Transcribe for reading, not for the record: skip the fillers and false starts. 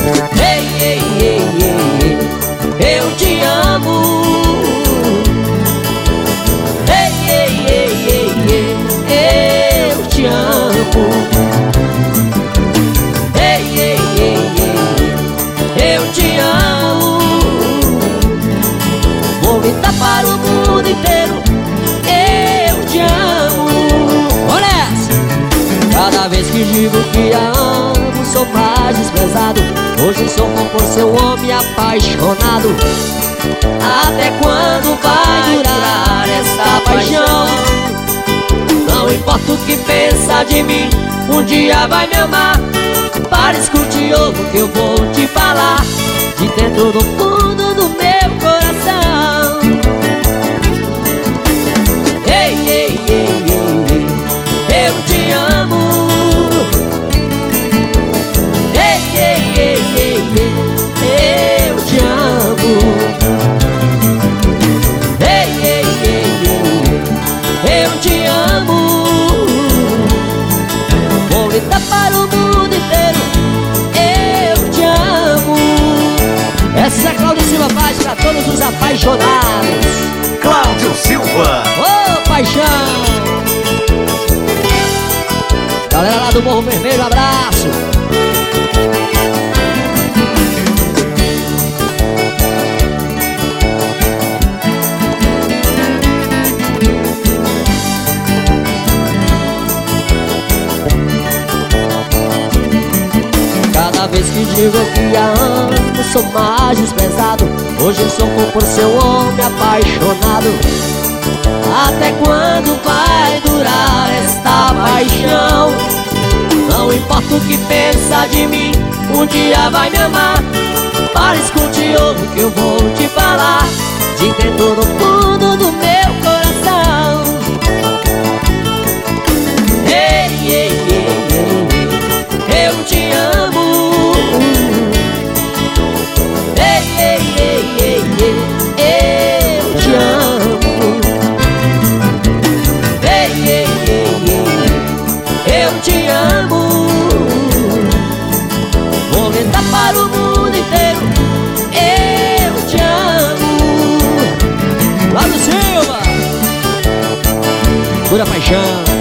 Ei, ei, ei, ei, eu te amo. Ei, ei, ei, ei, ei, eu te amo. Ei, ei, ei, ei, eu te amo. Vou gritar para o mundo inteiro, eu te amo. Olha essa! Cada vez que digo que a amo, sou mais desprezado. Hoje sou por seu homem apaixonado. Até quando vai durar essa paixão? Não importa o que pensa de mim, um dia vai me amar. Para, escute e ouve o que eu vou te falar, de dentro do fundo do meu coração. Ei, ei, ei, ei, ei, eu te amo. Ei, ei, ei, ei, ei, eu te amo. Ei, ei, ei, ei, eu te amo. Vou gritar para o mundo inteiro, eu te amo. Essa é Cláudio Silva Paz para todos os apaixonados. Cláudio Silva. Ô, paixão! Galera lá do Morro Vermelho, abraço! Cada vez que digo que a amo, sou mais desprezado. Hoje sou por seu homem apaixonado. Até quando vai durar esta paixão? Não importa o que pensa de mim, um dia vai me amar. Para, escute e ouve o que eu vou te falar, de dentro do fundo do meu coração. Ei, ei, ei, ei, eu te amo. Ei, ei, ei, ei, ei, eu te amo. Ei, ei, ei, ei, eu te amo. Vou gritar para o mundo inteiro, eu te amo. Cláudio Silva, pura paixão.